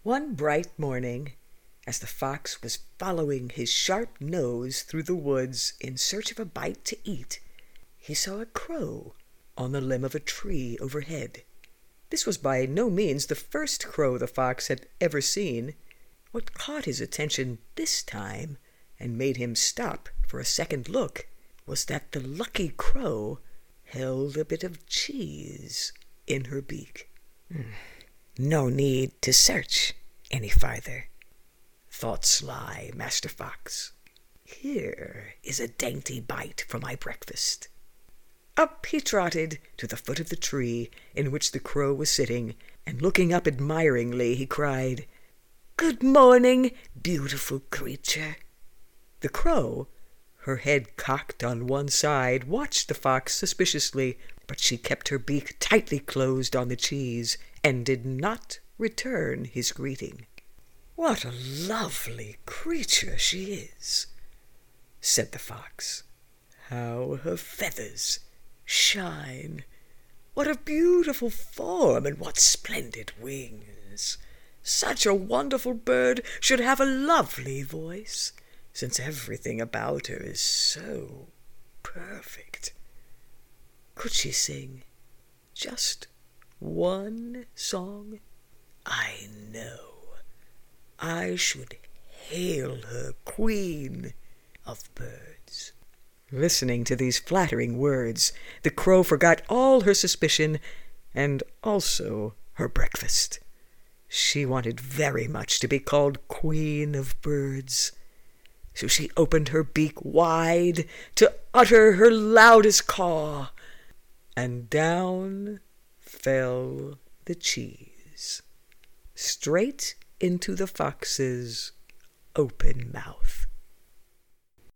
One bright morning, as the fox was following his sharp nose through the woods in search of a bite to eat, he saw a crow on the limb of a tree overhead. This was by no means the first crow the fox had ever seen. What caught his attention this time and made him stop for a second look was that the lucky crow held a bit of cheese in her beak. No need to search any farther, thought sly Master Fox. Here is a dainty bite for my breakfast. Up he trotted to the foot of the tree in which the crow was sitting, and looking up admiringly, he cried, "Good morning, beautiful creature." The crow, her head cocked on one side, watched the fox suspiciously, but she kept her beak tightly closed on the cheese and did not return his greeting. "What a lovely creature she is," said the fox. "How her feathers shine! What a beautiful form, and what splendid wings! Such a wonderful bird should have a lovely voice, since everything about her is so perfect. Could she sing just one song? I know I should hail her queen of birds." Listening to these flattering words, the crow forgot all her suspicion and also her breakfast. She wanted very much to be called Queen of Birds, so she opened her beak wide to utter her loudest caw, and down fell the cheese, straight into the fox's open mouth.